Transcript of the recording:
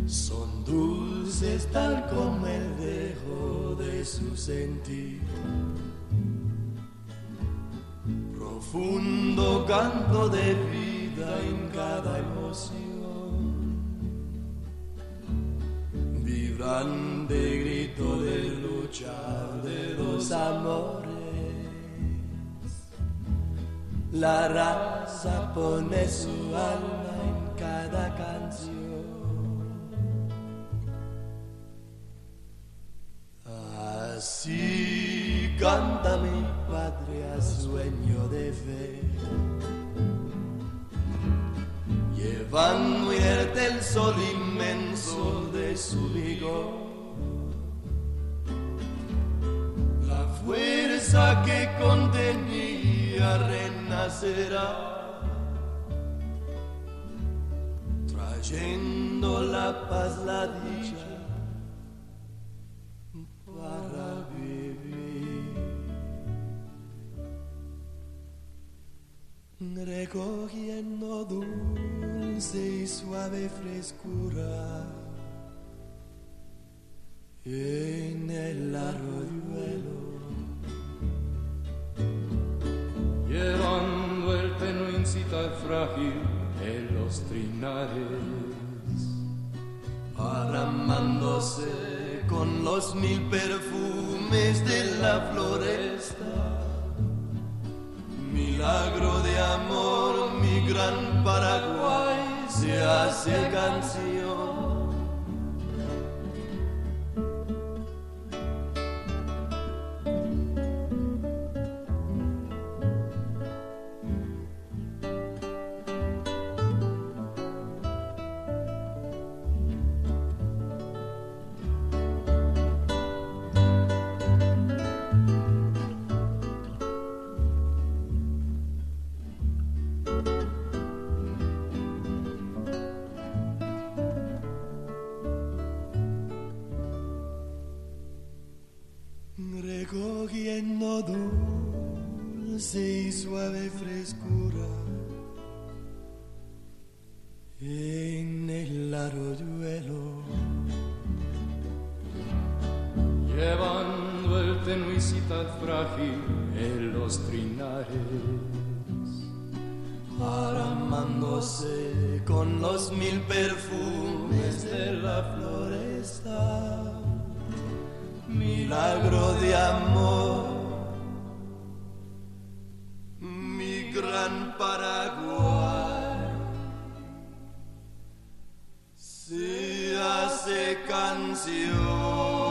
son dulces tal como el dejo de su sentir. Profundo canto de vida en cada emoción, vibrante grito de lucha de dos amores. La raza pone su alma en cada canción. Así canta mi patria, sueño de fe, llevando inerte el sol inmenso de su vigor, la fuerza que contenía renacerá, trayendo la paz, la dicha para vivir, recogiendo dulce y suave frescura en el arroyuelo, llevando el tenue incita frágil en los trinares, derramándose con los mil perfumes de la floresta. Milagro de amor, mi gran Paraguay se hace canción. Recogiendo dulce y suave frescura en el arroyuelo, llevando el tenuicitat frágil en los trinares, derramándose con los mil perfumes de la floresta. Milagro de amor, mi gran Paraguay se hace canción.